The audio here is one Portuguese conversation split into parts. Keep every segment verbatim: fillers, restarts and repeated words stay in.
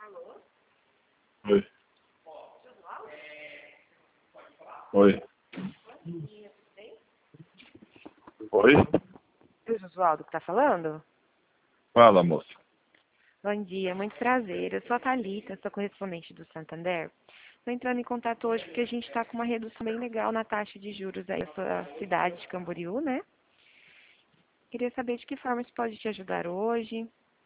Oi. Oi. Oi? O Josualdo que tá falando? Fala, moça. Bom dia, muito prazer. Eu sou a Thalita, sou correspondente do Santander. Estou entrando em contato hoje porque a gente está com uma redução bem legal na taxa de juros aí na sua cidade de Camboriú, né? Queria saber de que forma isso pode te ajudar hoje.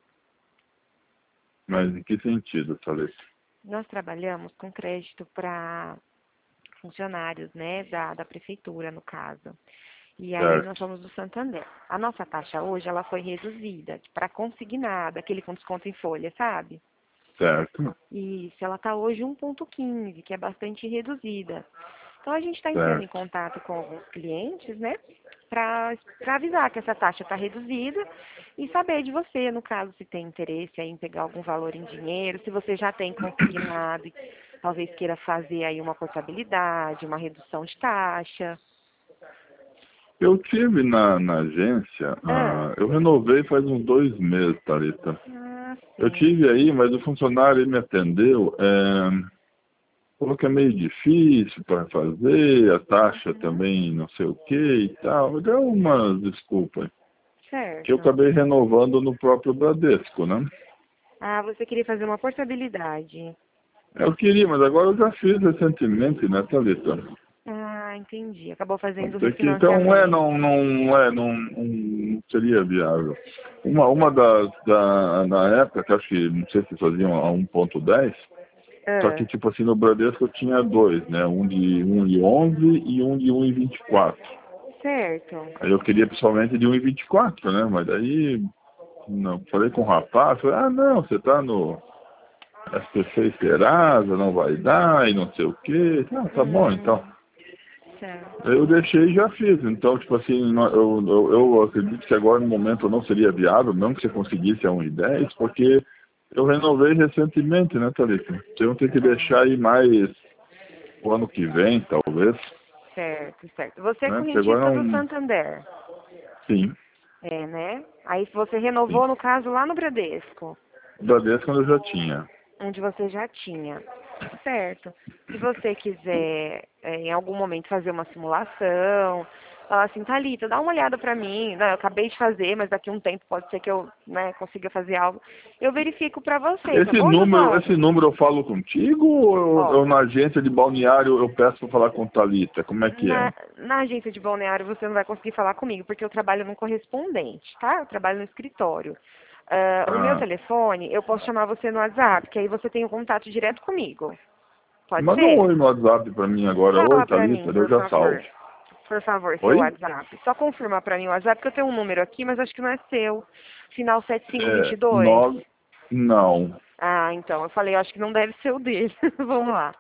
Mas em que sentido, Thalita? Nós trabalhamos com crédito para funcionários, né, da, da prefeitura, no caso. E aí nós Certo. somos do Santander. A nossa taxa hoje, ela foi reduzida para consignado, aquele com desconto em folha, sabe? Certo. Isso, ela está hoje um ponto quinze, que é bastante reduzida. Então a gente está entrando em Certo. contato com alguns clientes, né, para avisar que essa taxa está reduzida e saber de você, no caso, se tem interesse aí em pegar algum valor em dinheiro, se você já tem consignado e talvez queira fazer aí uma portabilidade, uma redução de taxa. Eu tive na, na agência, Ah, ah, eu renovei faz uns dois meses, Thalita. ah Eu sim. tive aí, mas o funcionário ele me atendeu, é, falou que é meio difícil para fazer, a taxa Uhum. também não sei o que e tal. Me deu umas desculpas. Que eu Certo. acabei renovando no próprio Bradesco, né? Ah, você queria fazer uma portabilidade. Eu queria, mas agora eu já fiz recentemente, né, Thalita? Ah, entendi. Acabou fazendo o Até que, então, é, refinanciamento. não, não, é, não, não seria viável. Uma, uma das, da, na época, que acho que, não sei se faziam a um ponto dez, só Ah, que, tipo assim, no Bradesco eu tinha dois, né? Um de um e onze e um de um e vinte e quatro. certo. Aí eu queria pessoalmente de um e vinte e quatro, né? Mas daí, não, falei com o rapaz, falei, ah, não, você tá no S P C Serasa, não vai dar, e não sei o quê. Ah, tá bom, então. Hum, certo. Eu deixei e já fiz. Então, tipo assim, nó- eu, eu, eu acredito que agora no momento não seria viável, não que você conseguisse a um e dez, porque eu renovei recentemente, né, Thalita? Então eu tenho que Ah, deixar aí mais o ano que vem, talvez, certo, certo. Você é né? Porque agora correntista do não. Santander. Sim, É, né? Aí você sim. renovou, no caso, lá no Bradesco, O Bradesco eu já tinha. onde você já tinha. Certo. Se você quiser, é, em algum momento, fazer uma simulação, falar assim, Thalita, dá uma olhada pra mim. Não, eu acabei de fazer, mas daqui a um tempo pode ser que eu, né, consiga fazer algo. Eu verifico pra você, tá Esse bom, número, esse Josualdo? número eu falo contigo ou eu, Ó, eu na agência de balneário eu peço para falar com Thalita? Como é que é? Na, na agência de balneário você não vai conseguir falar comigo, porque eu trabalho no correspondente, tá? Eu trabalho no escritório. Ah, o meu Ah, telefone, eu posso chamar você no WhatsApp, que aí você tem um contato direto comigo. Pode manda um ser? oi no WhatsApp para mim agora. Oi, Fala pra Thalita, mim, eu por já salvo. favor. Por favor, seu Oi? WhatsApp. Só confirma pra mim o WhatsApp, porque eu tenho um número aqui, mas acho que não é seu. Final sete cinco É, dois dois. nove, não, Ah, então, eu falei, eu acho que não deve ser o dele. Vamos lá.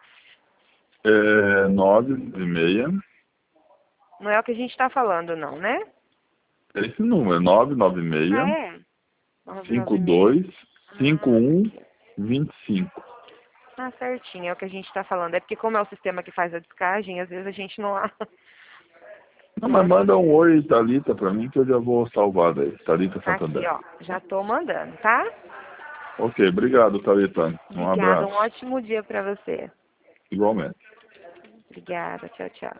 é nove e meia, Não é o que a gente tá falando, não, né? é esse número, nove nove Ah, seis, é? nove nove cinco seis. dois, cinco Ah, um, aqui. vinte e cinco. Ah, certinho, é o que a gente está falando. É porque como é o sistema que faz a descagem, às vezes a gente não, Não, não mas manda um associa. oi, Thalita, para mim que eu já vou salvar daí. Thalita Aqui, Santander. ó, já estou mandando, tá? Ok, obrigado, Thalita. Um Obrigada, um abraço. ótimo dia para você. Igualmente. Obrigada, tchau, tchau.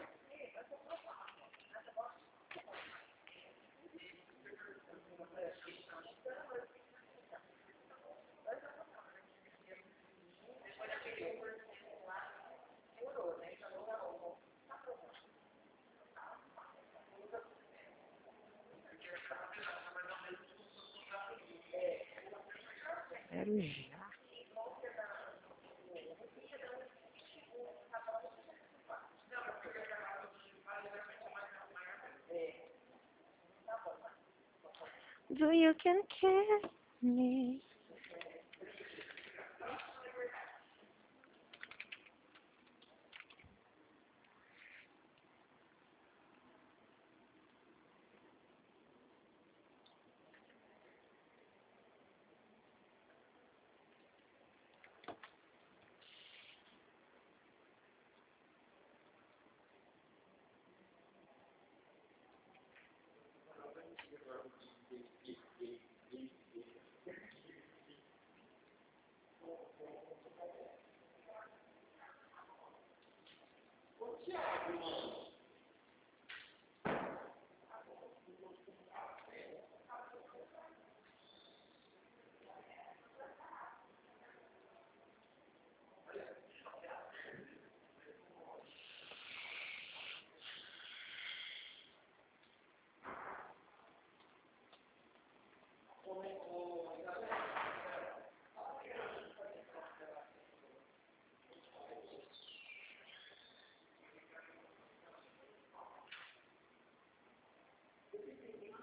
Quero já. Do you can kiss me?